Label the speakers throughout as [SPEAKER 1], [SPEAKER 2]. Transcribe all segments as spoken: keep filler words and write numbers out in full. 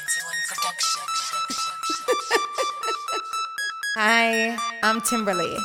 [SPEAKER 1] ninety-one Production.
[SPEAKER 2] Hi, I'm Timberly,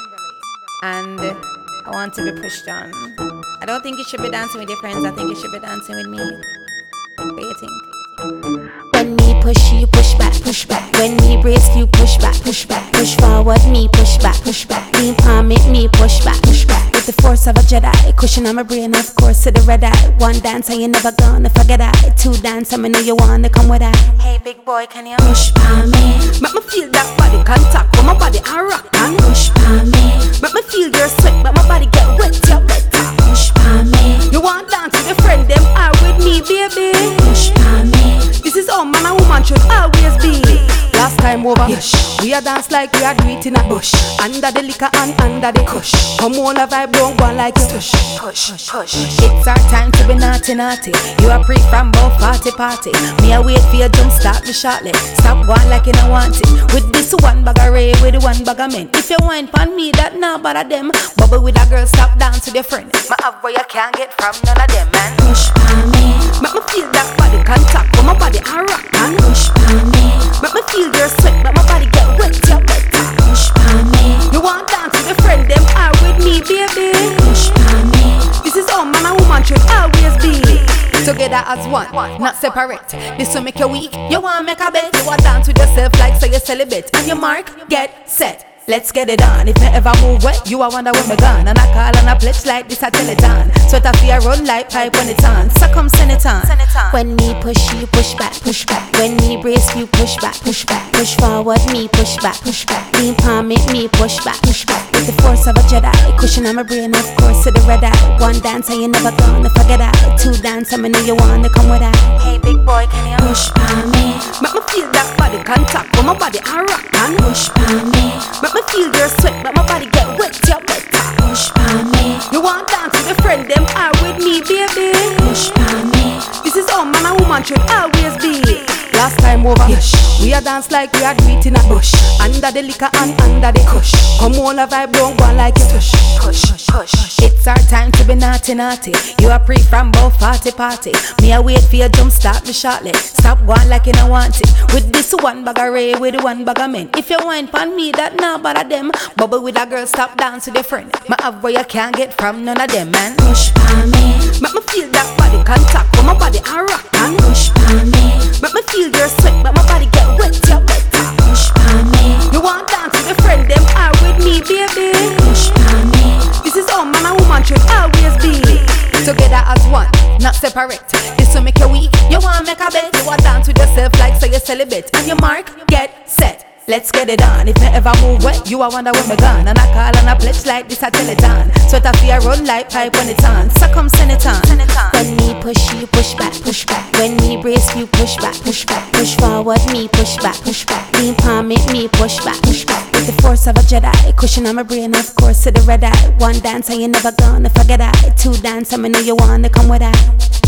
[SPEAKER 2] and I want to be pushed on. I don't think you should be dancing with your friends. I think you should be dancing with me. What do you think?
[SPEAKER 3] When me push you, push back, push back. When me brace you, push back, push back. Push forward, me push back, push back. Lean palm it, me push back, push back. With the force of a Jedi, cushion on my brain, of course, to the red eye. One dance and you never gonna forget I. Two dance, I know you wanna come with I.
[SPEAKER 2] Hey, big boy, can you
[SPEAKER 3] push palm me?
[SPEAKER 4] Make me feel that body contact when my body a rock and
[SPEAKER 3] push palm me.
[SPEAKER 4] Make me feel your sweat, but my body get wet, you better
[SPEAKER 3] push palm me.
[SPEAKER 4] You want dance with your friend, them are with me, baby.
[SPEAKER 3] Push palm me.
[SPEAKER 4] This is how man and woman should always be. Last time over, yes. We a dance like we are do it in a bush. Under the liquor and under the kush. Come on, a vibe, don't go like you. Push, push, push.
[SPEAKER 2] It's our time to be naughty, naughty. You are pre from both party, party. Me a wait for your jump, start me shortly. Stop going like you don't want it. With this one bag of ray, with the one bag of men. If you whine pon me, that now bother them. Bubble with a girl, stop dance with your friend. My have where you can't get from none of them, man.
[SPEAKER 3] Push palm me.
[SPEAKER 4] Make me feel that body contact when my body a rock and
[SPEAKER 3] push palm me.
[SPEAKER 4] Make me feel your sweat, but my body get wet, you better
[SPEAKER 3] push palm me.
[SPEAKER 4] You want dance with your friend, them are with me, baby.
[SPEAKER 3] Push palm me.
[SPEAKER 4] This is how man and woman should always be. Together as one, not separate. This will make you weak, you want make a bet. You want dance with yourself like say you celibate. And your mark, get set. Let's get it on. If you ever move wet, you a wonder when me gone. And I call and I pledge like this a teleton. Sweat a fear run like pipe when it's on. So come send it on.
[SPEAKER 3] When me push you, push back, push back. When me brace you, push back, push back. Push forward, me push back, push back. Lean palm it, me push back, push back. With the force of a Jedi, cushion on my brain, of course, to the red eye. One dance and you never gonna forget I. Two dance, I know you wanna come with I.
[SPEAKER 2] Hey, big boy, can you
[SPEAKER 3] push palm me?
[SPEAKER 4] Make me feel that body contact when my body a rock and
[SPEAKER 3] push palm me.
[SPEAKER 4] Make me feel your sweat, but my body get wet, you better
[SPEAKER 3] push palm me.
[SPEAKER 4] You want dance with your friend, them are with me, baby.
[SPEAKER 3] Push palm me.
[SPEAKER 4] This is how man and woman should always be. Last time over, yes. We a dance like we are do it in a bush. Under the liquor and under the kush. Come on, a vibe, don't go like you. Push, push, push.
[SPEAKER 2] It's our time to be naughty, naughty. You are pre from both party, party. Me a wait for your jump, start me shortly. Stop going like you don't want it. With this one bag of ray, with the one bag of men. If you whine pon me, that now bother them. Bubble with a girl, stop dance with your friend. My have where you can't get from none of them, man.
[SPEAKER 3] Push palm me.
[SPEAKER 4] Make me feel that body contact when my body a rock and
[SPEAKER 3] push palm me.
[SPEAKER 4] Make me feel your sweat, but my body get wet, you better
[SPEAKER 3] push palm me.
[SPEAKER 4] You want dance with your friend, them are with me, baby.
[SPEAKER 3] Push palm me.
[SPEAKER 4] This is how man and woman should always be. Together as one, not separate. This will make you weak, you want make a bet. You want dance with yourself like say you celibate. And your mark, get set. Let's get it on. If you ever move wet, you a wonder when me gone. And I call and I pledge like this a teleton. Sweat a fear run like pipe when it's on. So come send it on.
[SPEAKER 3] When me push you, push back, push back. When me brace you, push back, push back. Push forward, me push back, push back. Lean palm it, me push back, push back. With the force of a Jedi, cushion on my brain, of course, to the red eye. One dance and you never gonna forget I. Two dance, I know you wanna come with I.